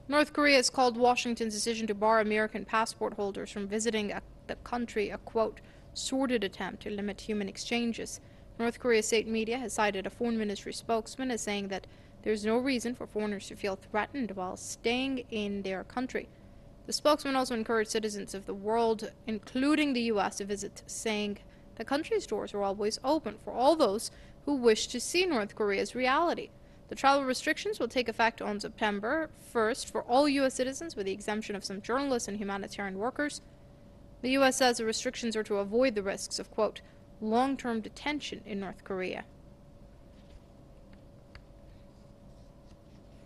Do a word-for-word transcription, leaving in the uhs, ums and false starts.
North Korea has called Washington's decision to bar American passport holders from visiting a, the country a, quote, sordid attempt to limit human exchanges. North Korea's state media has cited a foreign ministry spokesman as saying that there is no reason for foreigners to feel threatened while staying in their country. The spokesman also encouraged citizens of the world, including the U S, to visit, saying the country's doors are always open for all those who wish to see North Korea's reality. The travel restrictions will take effect on September first for all U S citizens, with the exemption of some journalists and humanitarian workers. The U S says the restrictions are to avoid the risks of, quote, long-term detention in North Korea.